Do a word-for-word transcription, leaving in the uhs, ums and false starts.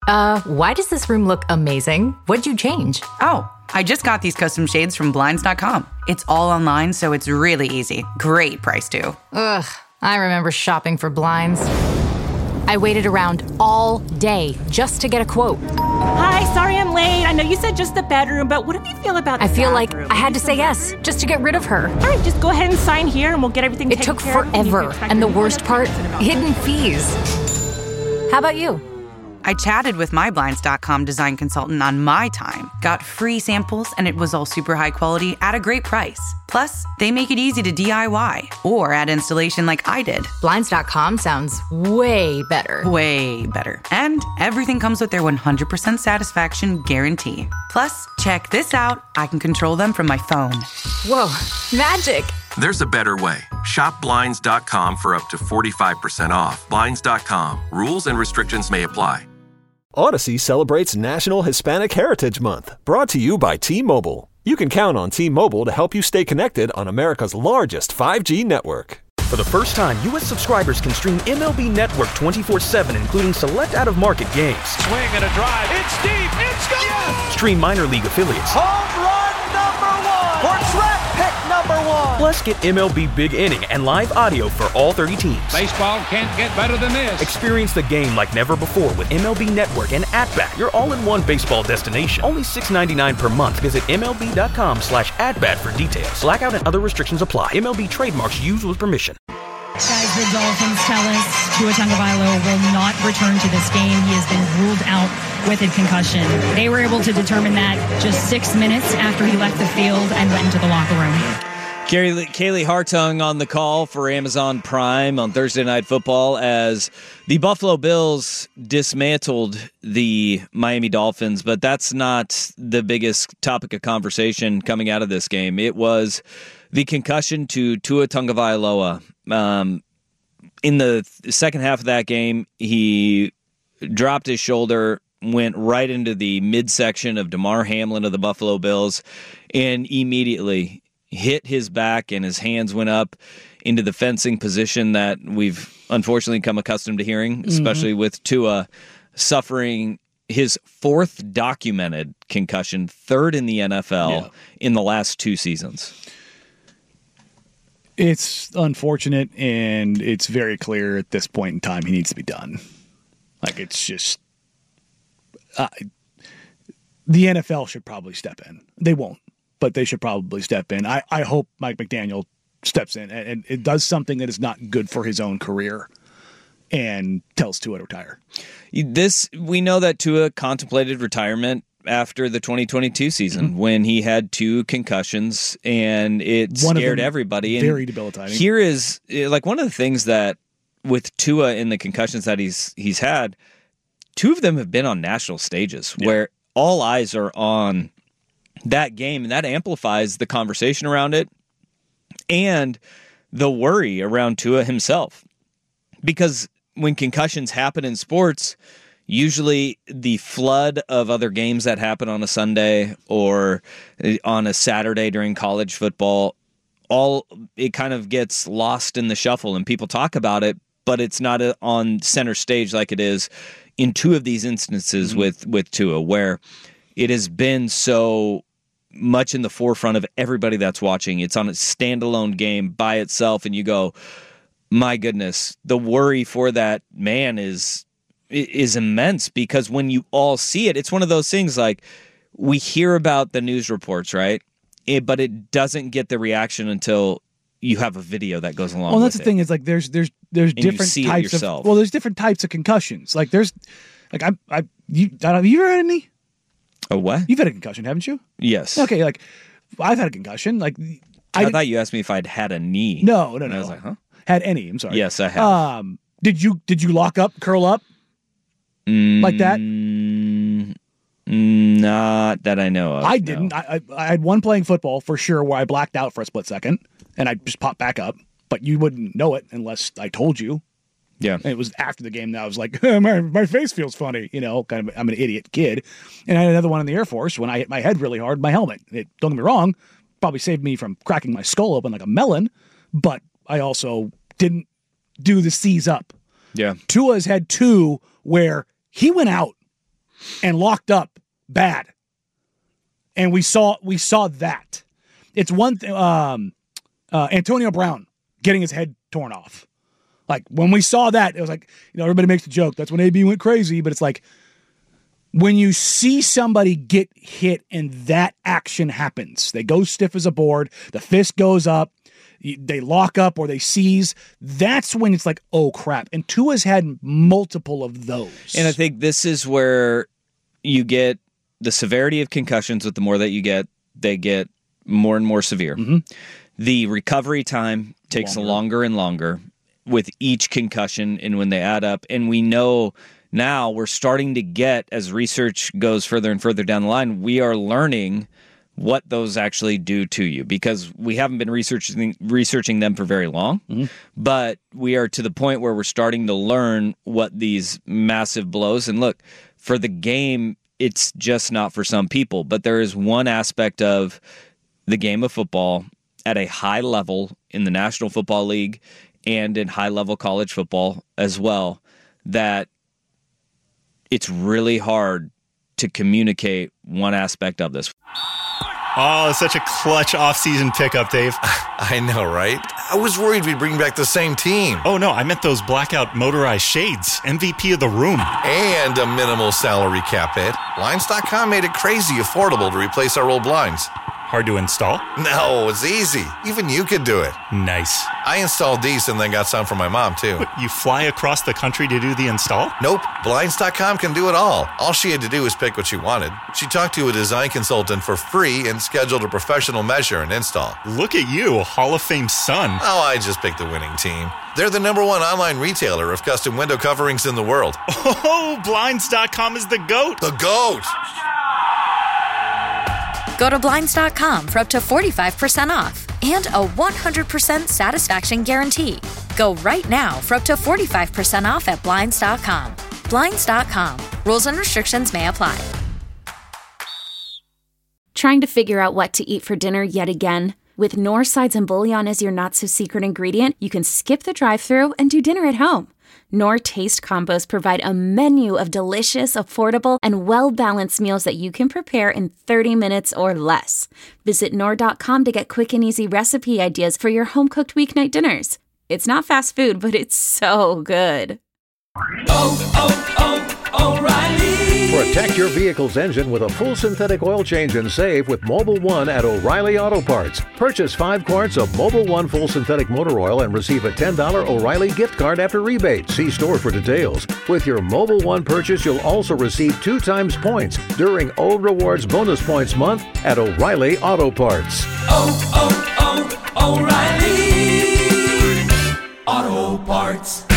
Uh, why does this room look amazing? What'd you change? Oh, I just got these custom shades from Blinds dot com. It's all online, so it's really easy. Great price, too. Ugh, I remember shopping for blinds. I waited around all day just to get a quote. Hi, sorry I'm late. I know you said just the bedroom, but what do you feel about the I feel bathroom? like I had to say yes, just to get rid of her. All right, just go ahead and sign here and we'll get everything It taken took care of. forever, and the worst part, hidden fees. How about you? I chatted with my Blinds dot com design consultant on my time, got free samples, and it was all super high quality at a great price. Plus, they make it easy to D I Y or add installation like I did. Blinds dot com sounds way better. Way better. And everything comes with their one hundred percent satisfaction guarantee. Plus, check this out. I can control them from my phone. Whoa, magic. There's a better way. Shop Blinds dot com for up to forty-five percent off. Blinds dot com. Rules and restrictions may apply. Odyssey celebrates National Hispanic Heritage Month, brought to you by T-Mobile. You can count on T-Mobile to help you stay connected on America's largest five G network. For the first time, U S subscribers can stream M L B Network twenty-four seven, including select out-of-market games. Swing and a drive. It's deep. It's gone. Yes. Stream minor league affiliates. Home run number one. Or draft pick number one. Plus, get M L B Big Inning and live audio for all thirty teams. Baseball can't get better than this. Experience the game like never before with M L B Network and At-Bat, your all-in-one baseball destination. Only six dollars and ninety-nine cents per month. Visit M L B dot com slash at-bat for details. Blackout and other restrictions apply. M L B trademarks used with permission. Guys, the Dolphins tell us Tua Tagovailoa will not return to this game. He has been ruled out with a concussion. They were able to determine that just six minutes after he left the field and went into the locker room. Kaylee, Kaylee Hartung on the call for Amazon Prime on Thursday Night Football as the Buffalo Bills dismantled the Miami Dolphins, but that's not the biggest topic of conversation coming out of this game. It was the concussion to Tua Tagovailoa. Um, in the second half of that game, he dropped his shoulder, went right into the midsection of Damar Hamlin of the Buffalo Bills, and immediately hit his back, and his hands went up into the fencing position that we've unfortunately come accustomed to hearing, especially mm-hmm. with Tua suffering his fourth documented concussion, third in the N F L yeah. in the last two seasons. It's unfortunate, and it's very clear at this point in time he needs to be done. Like, it's just... Uh, the N F L should probably step in. They won't, but they should probably step in. I, I hope Mike McDaniel steps in and, and it does something that is not good for his own career and tells Tua to retire. This, we know that Tua contemplated retirement after the twenty twenty-two season mm-hmm. when he had two concussions and it one scared everybody. Very and debilitating. Here is like one of the things that with Tua in the concussions that he's he's had, two of them have been on national stages yeah. where all eyes are on that game, and that amplifies the conversation around it and the worry around Tua himself. Because when concussions happen in sports, usually the flood of other games that happen on a Sunday or on a Saturday during college football, all it kind of gets lost in the shuffle and people talk about it, but it's not on center stage like it is in two of these instances mm-hmm. with, with Tua, where it has been so much in the forefront of everybody that's watching. It's on a standalone game by itself, and you go, my goodness, the worry for that man is is immense, because when you all see it, it's one of those things like we hear about the news reports, right? It, but it doesn't get the reaction until you have a video that goes along. Well, that's with the thing it. is like there's there's there's and different you see types it yourself. of well, there's different types of concussions. Like there's like I I you I don't, have you ever had any? A what? You've had a concussion, haven't you? Yes. Okay, like I've had a concussion. Like I, I thought you asked me if I'd had a knee. No, no, and no. I was like, huh? Had any? I'm sorry. Yes, I have. Um, did you did you lock up, curl up, mm, like that? Not that I know of. I didn't. No. I, I I had one playing football for sure where I blacked out for a split second and I just popped back up, but you wouldn't know it unless I told you. Yeah. And it was after the game that I was like, my my face feels funny, you know, kind of. I'm an idiot kid. And I had another one in the Air Force when I hit my head really hard, my helmet. It, don't get me wrong, probably saved me from cracking my skull open like a melon, but I also didn't do the C's up. Yeah. Tua's had two where he went out and locked up bad. And we saw we saw that. It's one thing, um, uh, Antonio Brown getting his head torn off. Like, when we saw that, it was like, you know, everybody makes the joke, that's when A B went crazy, but it's like, when you see somebody get hit and that action happens, they go stiff as a board, the fist goes up, they lock up or they seize, that's when it's like, oh, crap. And Tua's had multiple of those. And I think this is where you get the severity of concussions. With the more that you get, they get more and more severe. Mm-hmm. The recovery time takes longer. longer and longer with each concussion and when they add up. And we know now we're starting to get, as research goes further and further down the line, we are learning what those actually do to you, because we haven't been researching researching them for very long, mm-hmm. but we are to the point where we're starting to learn what these massive blows. And look, for the game, it's just not for some people, but there is one aspect of the game of football at a high level in the National Football League and in high-level college football as well, that it's really hard to communicate one aspect of this. Oh, such a clutch offseason pickup, Dave. I know, right? I was worried we'd bring back the same team. Oh, no, I meant those blackout motorized shades. M V P of the room. And a minimal salary cap hit. Blinds dot com made it crazy affordable to replace our old blinds. Hard to install? No, it's easy. Even you could do it. Nice. I installed these and then got some for my mom, too. What, you fly across the country to do the install? Nope. Blinds dot com can do it all. All she had to do was pick what she wanted. She talked to a design consultant for free and scheduled a professional measure and install. Look at you, Hall of Fame son. Oh, I just picked the winning team. They're the number one online retailer of custom window coverings in the world. Oh, Blinds dot com is the GOAT. The GOAT! Go to Blinds dot com for up to forty-five percent off and a one hundred percent satisfaction guarantee. Go right now for up to forty-five percent off at Blinds dot com. Blinds dot com. Rules and restrictions may apply. Trying to figure out what to eat for dinner yet again? With Knorr sides and bouillon as your not-so-secret ingredient, you can skip the drive-thru and do dinner at home. Knorr Taste Combos provide a menu of delicious, affordable, and well-balanced meals that you can prepare in thirty minutes or less. Visit Knorr dot com to get quick and easy recipe ideas for your home-cooked weeknight dinners. It's not fast food, but it's so good. Oh, oh, oh, O'Reilly! Protect your vehicle's engine with a full synthetic oil change and save with Mobil one at O'Reilly Auto Parts. Purchase five quarts of Mobil one full synthetic motor oil and receive a ten dollars O'Reilly gift card after rebate. See store for details. With your Mobil one purchase, you'll also receive two times points during O Rewards Bonus Points Month at O'Reilly Auto Parts. Oh, oh, oh, O'Reilly Auto Parts.